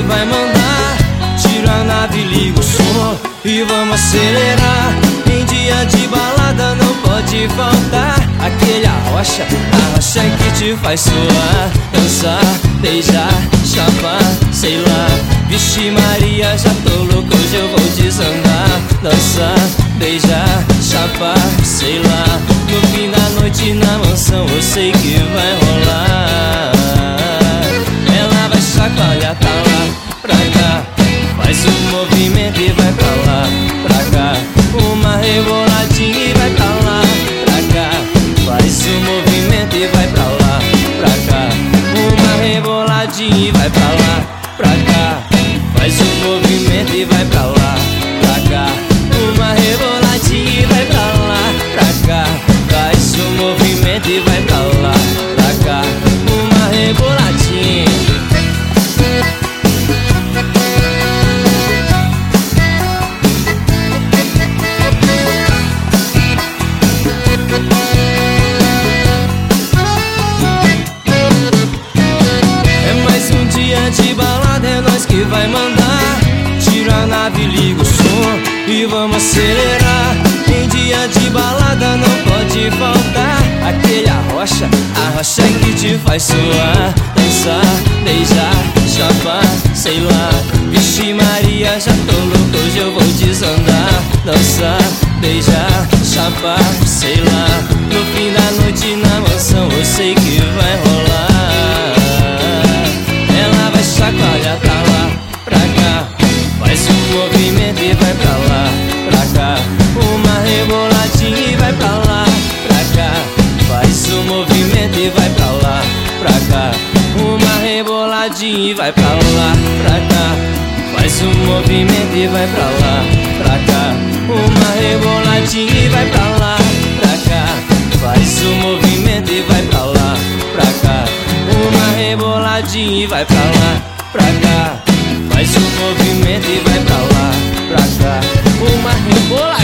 que vai mandar. Tira a nave, liga o som e vamos acelerar. Em dia de balada não pode faltar aquele arrocha que te faz suar, dançar, beijar, chapar, sei lá. Vixe Maria, já tô louco, hoje eu vou desandar. Dançar, beijar, chapar, sei lá. No fim da noite na mansão eu sei que vai rolar. Ela vai chacoalhar pra lá, pra cá, faz um movimento e vai pra lá, pra cá. Uma reboladinha e vai pra lá, pra cá. Faz um movimento e vai pra lá, pra cá. Uma reboladinha e vai pra lá, pra cá. Faz um movimento e vai pra lá, pra cá. Uma reboladinha e vai pra lá, pra cá. Faz um movimento e vai pra lá, pra cá. Uma reboladinha. De balada é nós que vai mandar. Tira a nave, liga o som e vamos acelerar. Em dia de balada não pode faltar aquele arrocha que te faz suar, dançar, beijar, chapar, sei lá. Vixe Maria, já tô louco, hoje eu vou desandar. Dançar, beijar, chapar, sei lá. No fim da noite na mansão eu sei que vai rolar. Chacoalha pra lá, pra cá, faz um movimento e vai pra lá, pra cá. Uma reboladinha e vai pra lá, pra cá. Faz um movimento e vai pra lá, pra cá. Uma reboladinha e vai pra lá, pra cá. Faz um movimento e vai pra lá, pra cá. Uma reboladinha e vai pra lá, pra cá. Faz um movimento e vai pra lá, pra cá. Uma reboladinha e vai pra lá, pra cá. Faz um movimento e vai pra lá, pra cá. Uma reboladinha.